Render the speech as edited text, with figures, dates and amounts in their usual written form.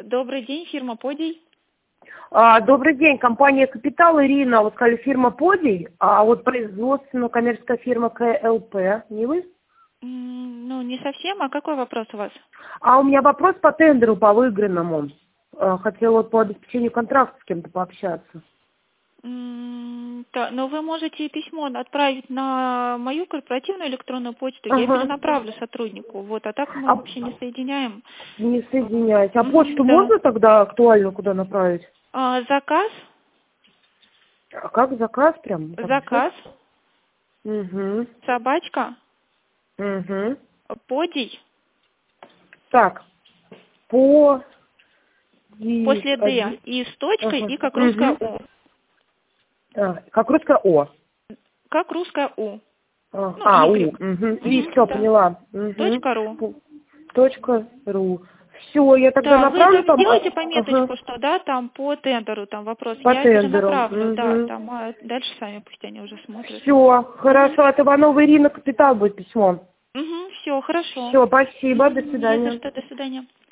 Добрый день, фирма «Подий». Добрый день, компания «Капитал», Ирина. Вот сказали, фирма «Подий», а вот производственно-коммерческая фирма КЛП. Не вы? Ну, не совсем. А какой вопрос у вас? У меня вопрос по тендеру, по выигранному. Хотела вот по обеспечению контракта с кем-то пообщаться. Но вы можете письмо отправить на мою корпоративную электронную почту, я перенаправлю сотруднику. Вот, а так мы вообще не соединяем. Не соединяюсь. А почту можно тогда актуально куда направить? Заказ. А как заказ прям? Заказ. Собачка. Подий. Так. После «Д» и с точкой, и как русское «О». Как русское «О». Как русское «У». И все, поняла. .ру. Все, я тогда направлю. Вы там сделайте пометочку, что там по тендеру там вопрос. Я перенаправлю, там дальше сами пусть они уже смотрят. Все, хорошо. От Иванова Ирина, «Капитал» будет письмо. Все, хорошо. Все, спасибо, до свидания. Не за что, до свидания.